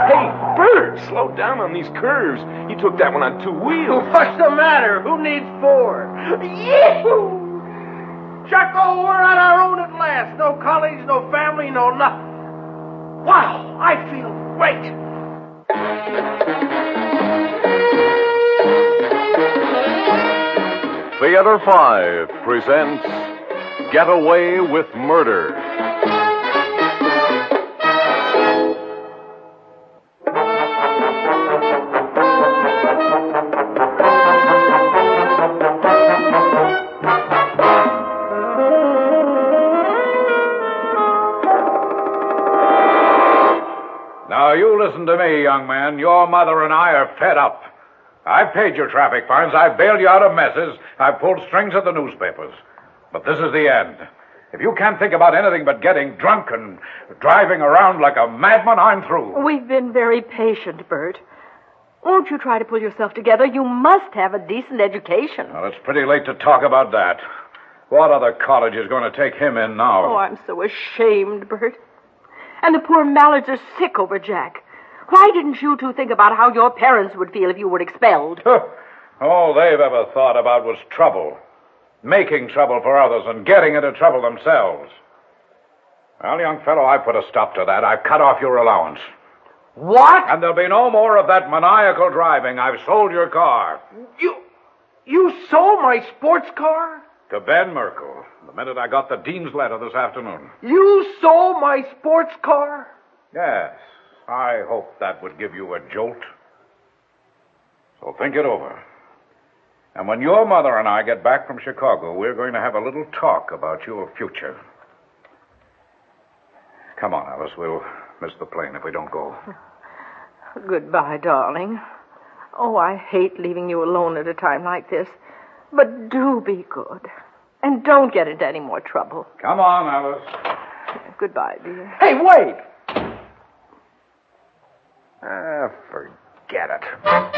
Hey, Bert, slow down on these curves. You took that one on 2 wheels. What's the matter? Who needs 4? Yee-hoo! Chucko, we're on our own at last. No college, no family, no nothing. Wow, I feel great. Theater 5 presents Get Away with Murder. Now, you listen to me, young man. Your mother and I are fed up. I've paid your traffic fines. I've bailed you out of messes. I've pulled strings at the newspapers. But this is the end. If you can't think about anything but getting drunk and driving around like a madman, I'm through. We've been very patient, Bert. Won't you try to pull yourself together? You must have a decent education. Well, it's pretty late to talk about that. What other college is going to take him in now? Oh, I'm so ashamed, Bert. And the poor Mallards are sick over Jack. Why didn't you two think about how your parents would feel if you were expelled? All they've ever thought about was trouble. Making trouble for others and getting into trouble themselves. Well, young fellow, I put a stop to that. I've cut off your allowance. What? And there'll be no more of that maniacal driving. I've sold your car. You sold my sports car? To Ben Merkel, the minute I got the dean's letter this afternoon. You sold my sports car? Yes, I hope that would give you a jolt. So think it over. And when your mother and I get back from Chicago, we're going to have a little talk about your future. Come on, Alice, we'll miss the plane if we don't go. Goodbye, darling. Oh, I hate leaving you alone at a time like this. But do be good. And don't get into any more trouble. Come on, Alice. Goodbye, dear. Hey, wait! Forget it.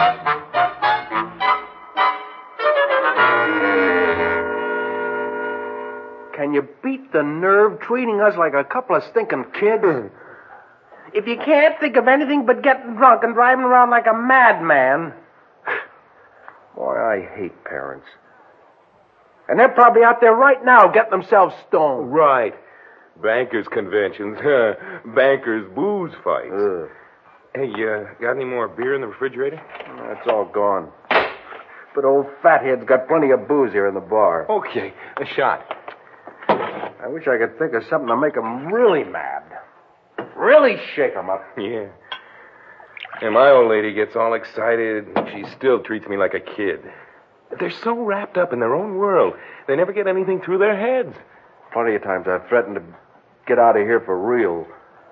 Can you beat the nerve treating us like a couple of stinking kids? If you can't think of anything but getting drunk and driving around like a madman... Boy, I hate parents. And they're probably out there right now getting themselves stoned. Right. Bankers' conventions. Bankers' booze fights. Hey, got any more beer in the refrigerator? That's all gone. But old fathead's got plenty of booze here in the bar. Okay, a shot. I wish I could think of something to make 'em really mad. Really shake 'em up. Yeah. And my old lady gets all excited, and she still treats me like a kid. They're so wrapped up in their own world, they never get anything through their heads. Plenty of times I've threatened to get out of here for real.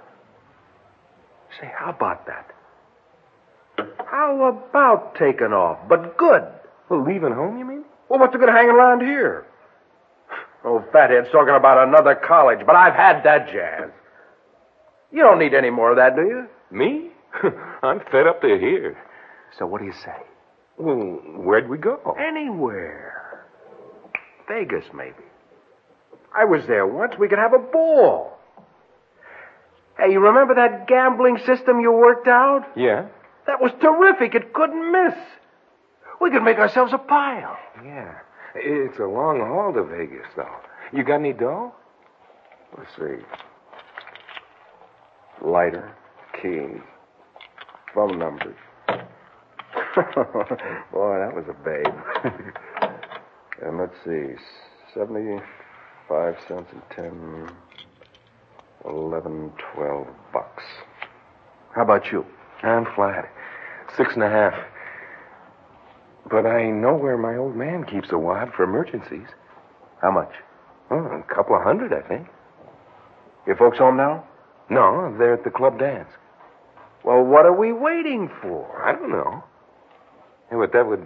Say, how about that? How about taking off, but good? Well, leaving home, you mean? Well, what's the good of hanging around here? Old fathead's talking about another college, but I've had that jazz. You don't need any more of that, do you? Me? I'm fed up to here. So what do you say? Well, where'd we go? Anywhere. Vegas, maybe. I was there once. We could have a ball. Hey, you remember that gambling system you worked out? Yeah? That was terrific. It couldn't miss. We could make ourselves a pile. Yeah. It's a long haul to Vegas, though. You got any dough? Let's see. Lighter, keys, phone numbers. Boy, that was a babe. And let's see. 75 cents and 10, 11, 12 bucks. How about you? I'm flat. 6.5. But I know where my old man keeps a wad for emergencies. How much? Oh, a couple of $100, I think. Your folks home now? No, they're at the club dance. Well, what are we waiting for? I don't know. Yeah, but that would...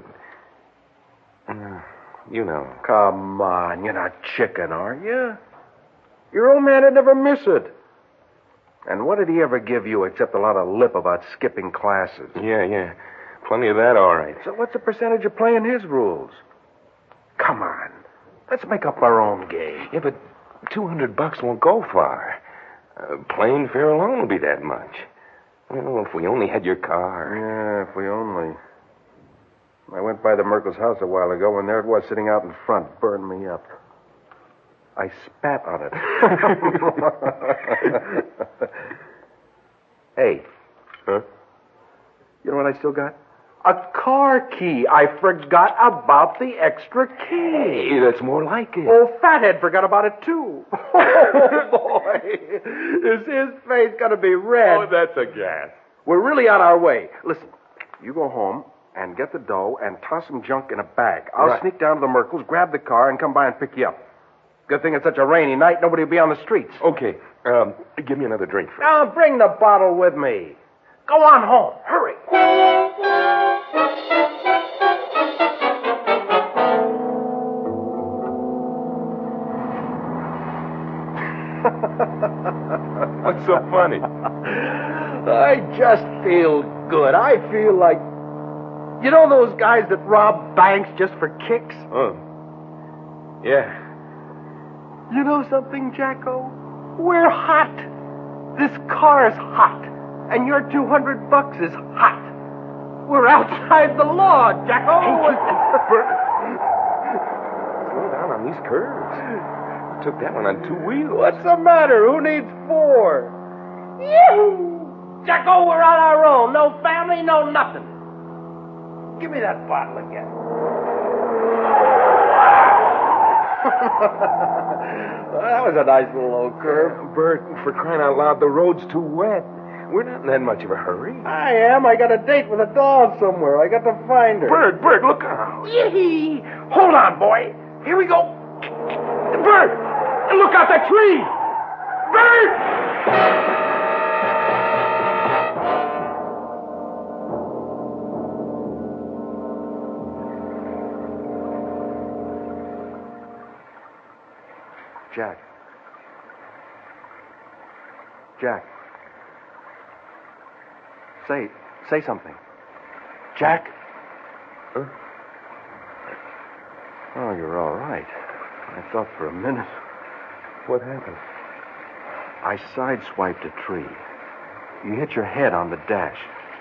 you know. Come on, you're not chicken, are you? Your old man would never miss it. And what did he ever give you except a lot of lip about skipping classes? Yeah. Plenty of that, all right. So what's the percentage of playing his rules? Come on. Let's make up our own game. Yeah, but $200 won't go far. Plane fare alone will be that much. Well, if we only had your car. Yeah, if we only. I went by the Merkel's house a while ago, and there it was sitting out in front, burned me up. I spat on it. Hey. Huh? You know what I still got? A car key. I forgot about the extra key. Hey, that's more like it. Old Fathead forgot about it, too. Oh, boy. Is his face going to be red? Oh, that's a gas. We're really on our way. Listen, you go home and get the dough and toss some junk in a bag. I'll Right. sneak down to the Merkels, grab the car, and come by and pick you up. Good thing it's such a rainy night, nobody will be on the streets. Okay. Give me another drink first. Now, bring the bottle with me. Go on home. Hurry. What's so funny? I just feel good. I feel like... You know those guys that rob banks just for kicks? Oh. Yeah. You know something, Jacko? We're hot. This car's hot. And your $200 is hot. We're outside the law, Jacko. Slow down on these curves. You took that one on 2 wheels. What's the matter? Who needs 4? Yahoo! Jacko, we're on our own. No family, no nothing. Give me that bottle again. Well, that was a nice little old curve. Bert, for crying out loud, the road's too wet. We're not in that much of a hurry. I am. I got a date with a doll somewhere. I got to find her. Bert, look out. Yee! Hold on, boy. Here we go. Bert! Look out that tree! Bert! Jack. Say something. Jack? Huh? Oh, you're all right. I thought for a minute. What happened? I sideswiped a tree. You hit your head on the dash.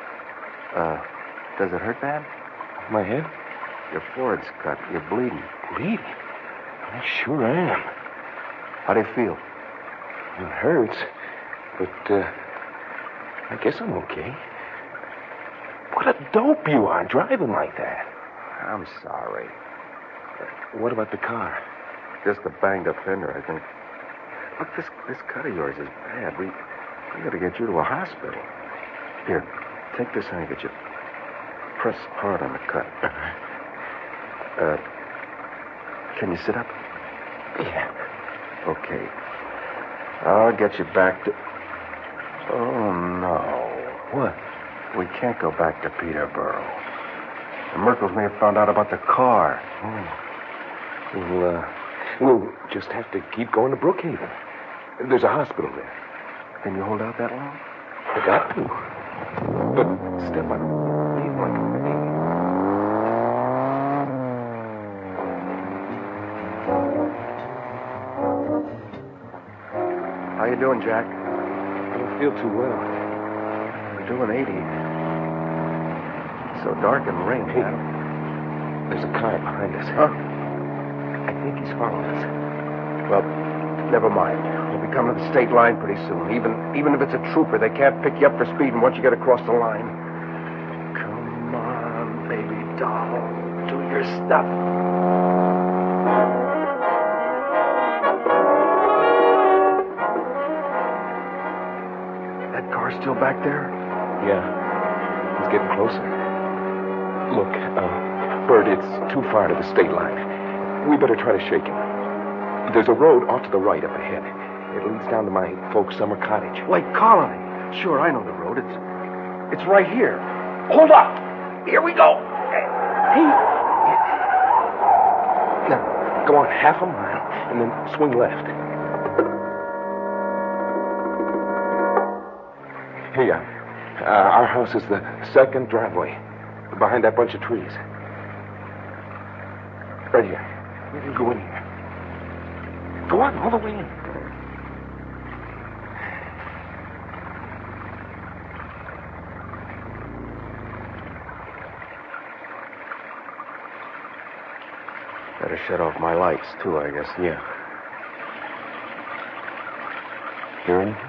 Does it hurt bad? My head? Your forehead's cut. You're bleeding. Bleeding? I sure am. How do you feel? It hurts, but I guess I'm okay. What a dope you are driving like that. I'm sorry. What about the car? Just a banged up fender, I think. Look, this cut of yours is bad. We got to get you to a hospital. Here, take this handkerchief. Press hard on the cut. Can you sit up? Yeah. Okay. I'll get you back to... Oh, no. What? We can't go back to Peterborough. The Merkels may have found out about the car. We'll just have to keep going to Brookhaven. There's a hospital there. Can you hold out that long? I got to. But step on leave like a How you doing, Jack? I don't feel too well. We're doing 80. It's so dark and rainy. Hey, there's a car behind us. Huh? I think he's following us. Well, never mind. We'll be coming to the state line pretty soon. Even if it's a trooper, they can't pick you up for speeding once you get across the line. Come on, baby doll. Do your stuff. That car's still back there? Yeah. He's getting closer. Look, Bert, it's too far to the state line. We better try to shake him. There's a road off to the right up ahead. It leads down to my folks' summer cottage. Lake Colony. Sure, I know the road. It's right here. Hold up. Here we go. Hey. Now, go on half a mile and then swing left. Here you are. Our house is the second driveway, behind that bunch of trees. Right here. Go in here. Go on, all the way in. Better shut off my lights, too, I guess. Yeah. Hear anything?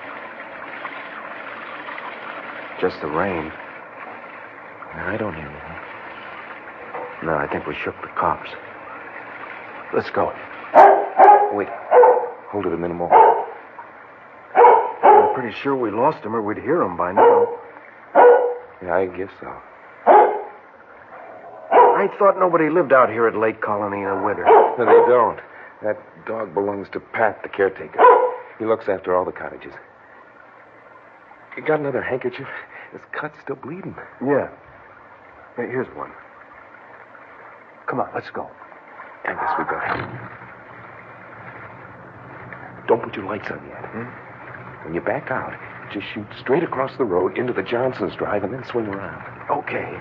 Just the rain. No, I don't hear anything. No, I think we shook the cops. Let's go. Wait. Hold it a minute more. I'm pretty sure we lost him or we'd hear him by now. Yeah, I guess so. I thought nobody lived out here at Lake Colony in the winter. No, they don't. That dog belongs to Pat, the caretaker. He looks after all the cottages. You got another handkerchief? His cut's still bleeding. Yeah. Here's one. Come on, let's go. I guess we better. Don't put your lights on yet. When you back out, just shoot straight across the road into the Johnson's drive and then swing around. Okay.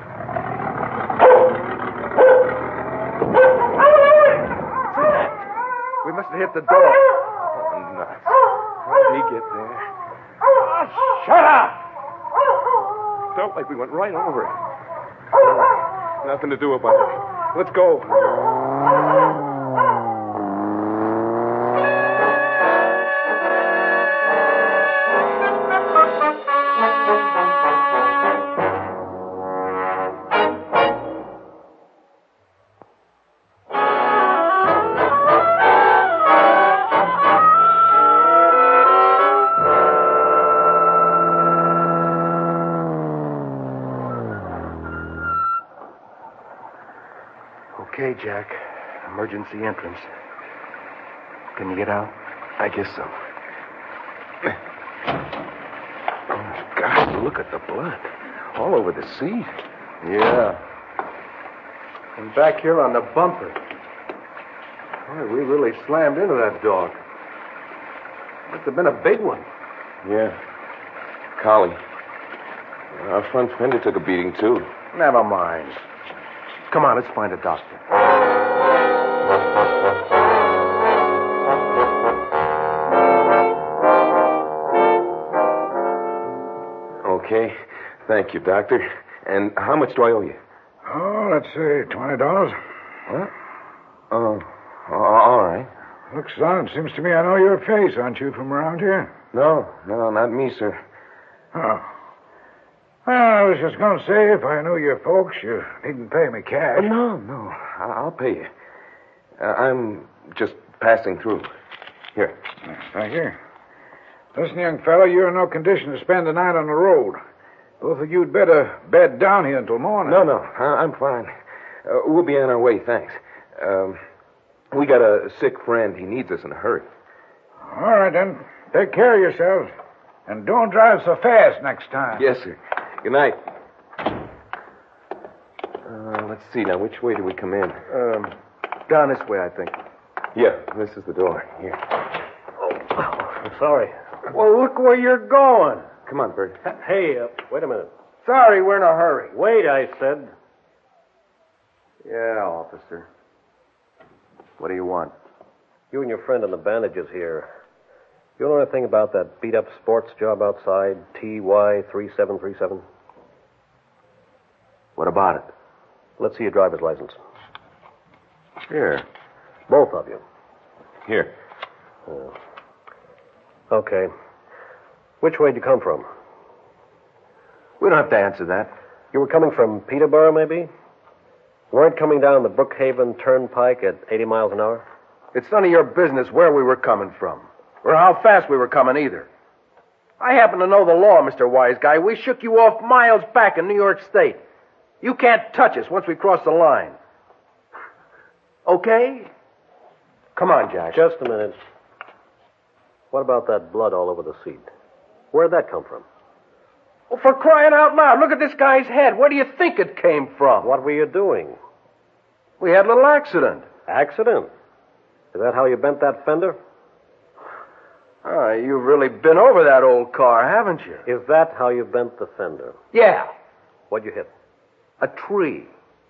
We must have hit the door. Oh, nuts. How'd he get there? Shut up! Felt like we went right over it. Nothing to do about it. Let's go. Okay, Jack. Emergency entrance. Can you get out? I guess so. Oh, God, look at the blood. All over the seat. Yeah. And back here on the bumper. Boy, we really slammed into that dog. Must have been a big one. Yeah. Collie. Our front fender took a beating, too. Never mind. Come on, let's find a doctor. Okay. Thank you, Doctor. And how much do I owe you? Oh, let's say $20. What? Oh, all right. Looks on, it seems to me I know your face. Aren't you from around here? No, not me, sir. Oh. Well, I was just going to say, if I knew your folks, you needn't pay me cash. Oh, no. I'll pay you. I'm just passing through. Here. Thank you. Listen, young fellow, you're in no condition to spend the night on the road. Both of you'd better bed down here until morning. No. I'm fine. We'll be on our way, thanks. We got a sick friend. He needs us in a hurry. All right, then. Take care of yourselves. And don't drive so fast next time. Yes, sir. Good night. Let's see now. Which way do we come in? Down this way, I think. Yeah, this is the door. Here. Oh, sorry. Well, look where you're going. Come on, Bert. Hey, wait a minute. Sorry, we're in a hurry. Wait, I said. Yeah, officer. What do you want? You and your friend in the bandages here. You know anything about that beat-up sports job outside, TY3737? What about it? Let's see your driver's license. Here. Both of you. Here. Okay. Which way did you come from? We don't have to answer that. You were coming from Peterborough, maybe? Weren't coming down the Brookhaven Turnpike at 80 miles an hour? It's none of your business where we were coming from. Or how fast we were coming either. I happen to know the law, Mr. Wise Guy. We shook you off miles back in New York State. You can't touch us once we cross the line. Okay? Come on, Jack. Just a minute. What about that blood all over the seat? Where'd that come from? Well, for crying out loud, look at this guy's head. Where do you think it came from? What were you doing? We had a little accident. Accident? Is that how you bent that fender? Ah, you've really been over that old car, haven't you? Is that how you bent the fender? Yeah, What'd you hit? a tree.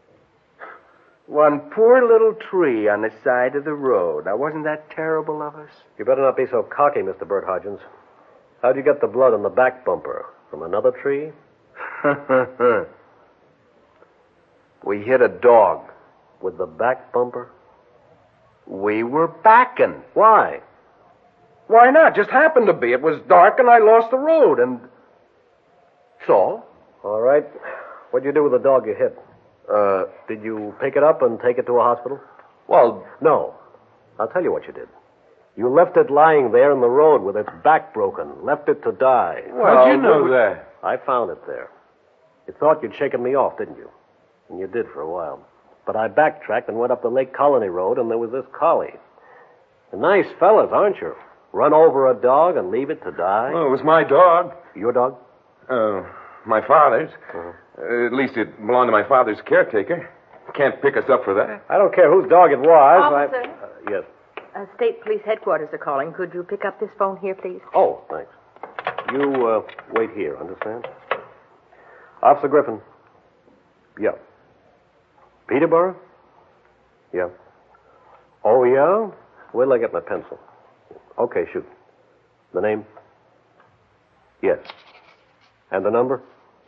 One poor little tree on the side of the road. Now, wasn't that terrible of us? You better not be so cocky, Mr. Bert Hodgins. How'd you get the blood on the back bumper? From another tree? We hit a dog. With the back bumper? We were backing. Why? Why not? Just happened to be. It was dark and I lost the road and... So? All right. What'd you do with the dog you hit? Did you pick it up and take it to a hospital? Well... No. I'll tell you what you did. You left it lying there in the road with its back broken. Left it to die. How'd you know that? I found it there. You thought you'd shaken me off, didn't you? And you did for a while. But I backtracked and went up the Lake Colony Road, and there was this collie. Nice fellas, aren't you? Run over a dog and leave it to die? Well, it was my dog. Your dog? My father's. At least it belonged to my father's caretaker. Can't pick us up for that. I don't care whose dog it was. Officer? Yes. State Police Headquarters are calling. Could you pick up this phone here, please? Oh, thanks. You, wait here, understand? Officer Griffin. Yeah. Peterborough? Yeah. Oh, yeah? Wait till I get my pencil. Okay, shoot. The name? Yes. And the number?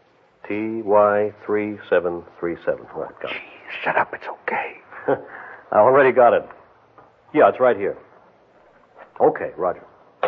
TY3737. Right, got it. Shut up. It's okay. I already got it. Yeah, it's right here. Okay, Roger.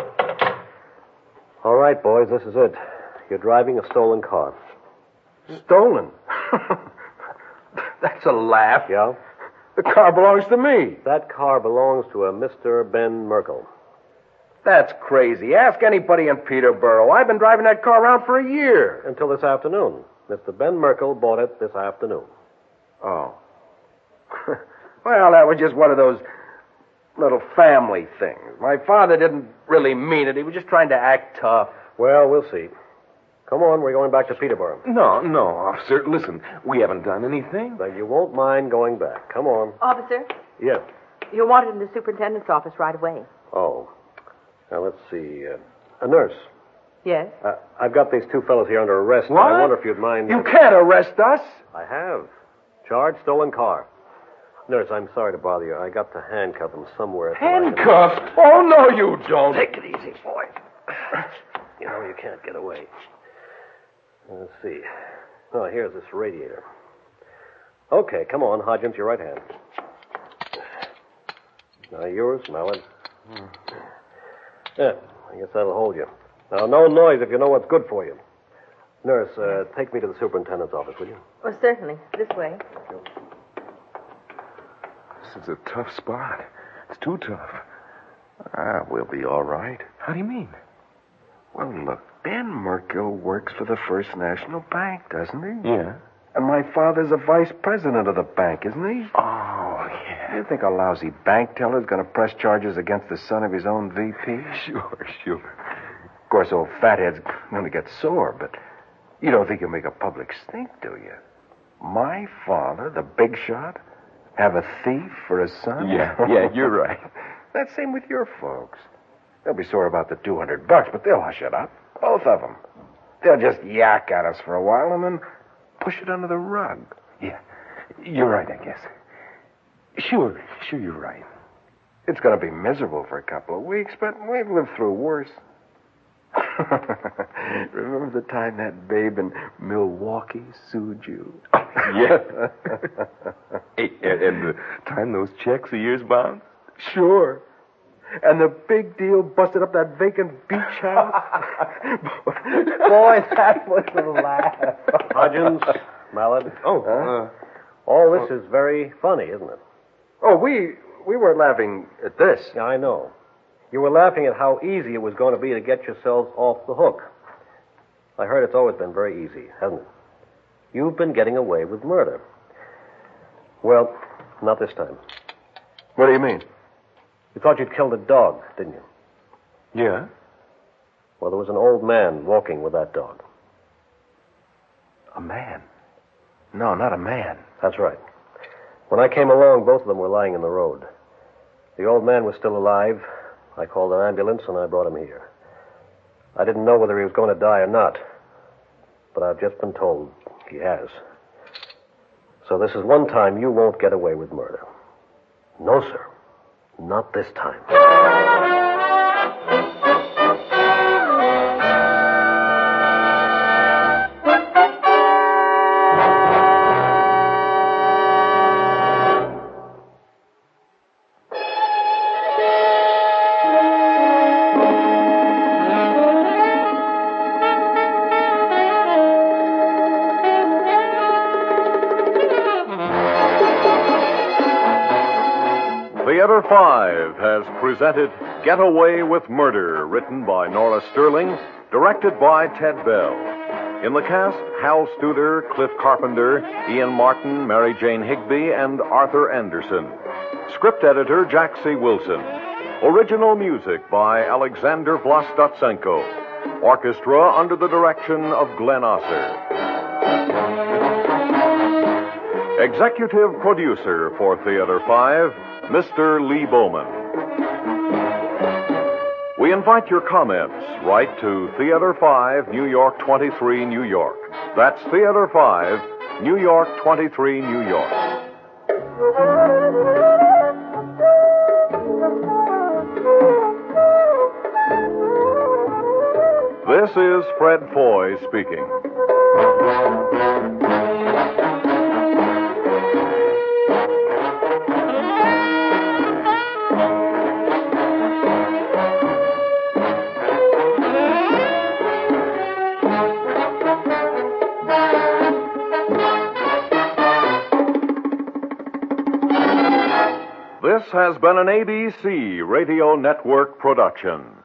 All right, boys, this is it. You're driving a stolen car. Stolen? That's a laugh. Yeah? The car belongs to me. That car belongs to a Mr. Ben Merkel. That's crazy. Ask anybody in Peterborough. I've been driving that car around for a year. Until this afternoon. Mr. Ben Merkel bought it this afternoon. Oh. Well, that was just one of those little family things. My father didn't really mean it. He was just trying to act tough. Well, we'll see. Come on, we're going back to Peterborough. No, officer. Listen, we haven't done anything. Then you won't mind going back. Come on. Officer, Yes. you're wanted in the superintendent's office right away. Oh. Now, let's see. A nurse. Yes? I've got these two fellows here under arrest. What? I wonder if you'd mind... You can't arrest us. I have. Charged stolen car. Nurse, I'm sorry to bother you. I got to handcuff him somewhere. Handcuffed? Oh, no, you don't. Take it easy, boy. You know, you can't get away. Let's see. Oh, here's this radiator. Okay, come on, Hodgins, your right hand. Now yours, Mallard. Yeah, I guess that'll hold you. Now, no noise if you know what's good for you. Nurse, take me to the superintendent's office, will you? Well, certainly. This way. This is a tough spot. It's too tough. We'll be all right. How do you mean? Well, look, Ben Merkel works for the First National Bank, doesn't he? Yeah. And my father's a vice president of the bank, isn't he? Oh, yeah. You think a lousy bank teller's going to press charges against the son of his own VP? Sure. Of course, old fathead's going to get sore, but you don't think he'll make a public stink, do you? My father, the big shot, have a thief for a son? Yeah, you're right. That's same with your folks. They'll be sore about the $200, but they'll hush it up. Both of them. They'll just yak at us for a while and then push it under the rug. Yeah, you're right, I guess. Sure, you're right. It's going to be miserable for a couple of weeks, but we've lived through worse. Remember the time that babe in Milwaukee sued you? Yeah. Hey, and the time those checks of yours bounced? Sure. And the big deal busted up that vacant beach house. Boy, that was a laugh. Hodgins, Mallard. All this is very funny, isn't it? Oh, we weren't laughing at this. Yeah, I know. You were laughing at how easy it was going to be to get yourselves off the hook. I heard it's always been very easy, hasn't it? You've been getting away with murder. Well, not this time. What do you mean? You thought you'd killed a dog, didn't you? Yeah. Well, there was an old man walking with that dog. A man? No, not a man. That's right. When I came along, both of them were lying in the road. The old man was still alive. I called an ambulance and I brought him here. I didn't know whether he was going to die or not, but I've just been told he has. So this is one time you won't get away with murder. No, sir. Not this time. Theater 5 has presented Get Away with Murder, written by Nora Sterling, directed by Ted Bell. In the cast, Hal Studer, Cliff Carpenter, Ian Martin, Mary Jane Higby, and Arthur Anderson. Script editor, Jack C. Wilson. Original music by Alexander Vlastotsenko. Orchestra under the direction of Glenn Osser. Executive producer for Theater 5, Mr. Lee Bowman. We invite your comments. Write to Theater 5, New York 23, New York. That's Theater 5, New York 23, New York. This is Fred Foy speaking. This has been an ABC Radio Network production.